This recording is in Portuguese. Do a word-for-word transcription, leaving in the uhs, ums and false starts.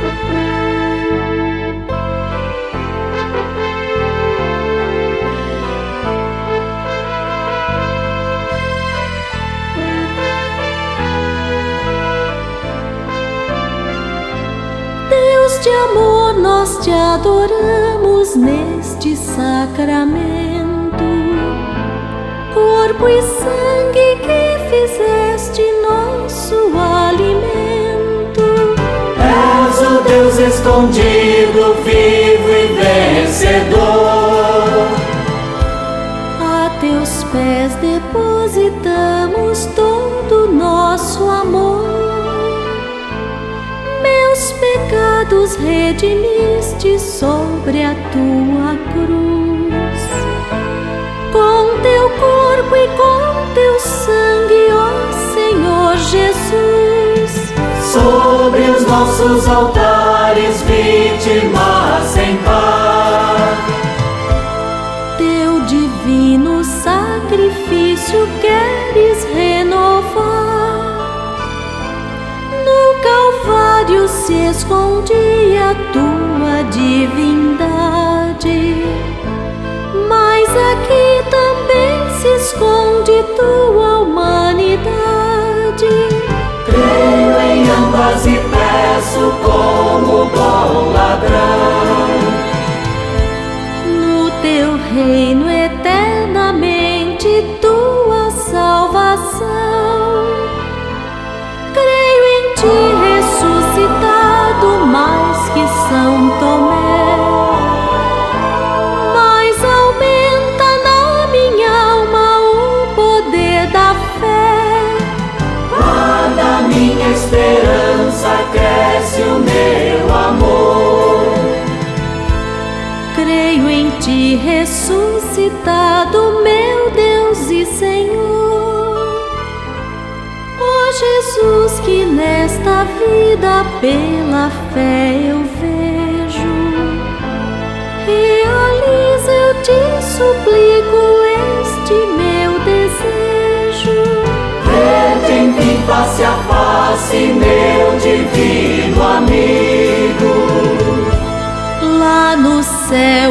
Deus de amor, nós te adoramos neste sacramento, corpo e sangue que fizeste nosso alimento. És o Deus escondido, vivo e vencedor. A teus pés depositamos todo nosso amor. Meus pecados redimiste sobre a tua cruz. Com teu corpo e com teu sangue, ó Senhor Jesus, sobre os nossos altares, vítimas sem par. Teu divino sacrifício queres renovar. No Calvário se escondia a tua divindade, mas aqui também se esconde tua humanidade. Creio em ambas e peço como bom ladrão, No teu reino eternamente tua salvação. Creio em ti ressuscitado, mais que São Tomé, mas aumenta na minha alma o poder da fé. guarda minha esperança, cresce o meu amor. Creio em ti ressuscitado, meu Deus e Senhor. Ó Jesus, que nesta vida pela fé eu vejo, realiza, eu te suplico, este meu desejo. Ver-te enfim face a face, meu divino amigo. Lá no céu